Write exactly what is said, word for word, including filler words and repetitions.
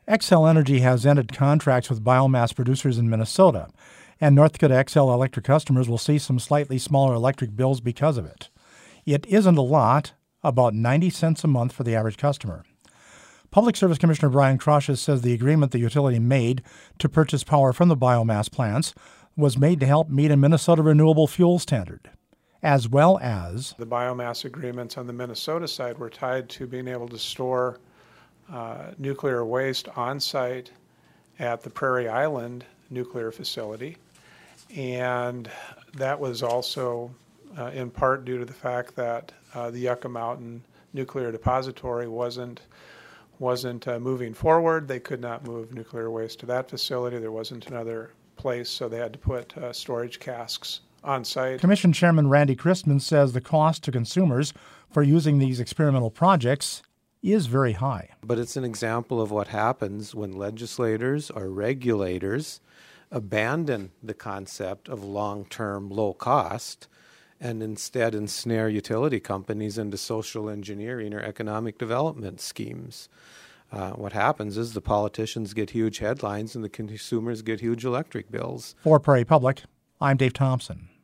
Xcel Energy has ended contracts with biomass producers in Minnesota, and North Dakota Xcel Electric customers will see some slightly smaller electric bills because of it. It isn't a lot, about ninety cents a month for the average customer. Public Service Commissioner Brian Kroshes says the agreement the utility made to purchase power from the biomass plants was made to help meet a Minnesota renewable fuel standard, as well as the biomass agreements on the Minnesota side were tied to being able to store uh, nuclear waste on site at the Prairie Island nuclear facility. And that was also uh, in part due to the fact that uh, the Yucca Mountain Nuclear Depository wasn't wasn't uh, moving forward. They could not move nuclear waste to that facility. There wasn't another place, so they had to put uh, storage casks on site. Commission Chairman Randy Christman says the cost to consumers for using these experimental projects is very high. But it's an example of what happens when legislators or regulators abandon the concept of long-term low cost and instead ensnare utility companies into social engineering or economic development schemes. Uh, what happens is the politicians get huge headlines and the consumers get huge electric bills. For Prairie Public, I'm Dave Thompson.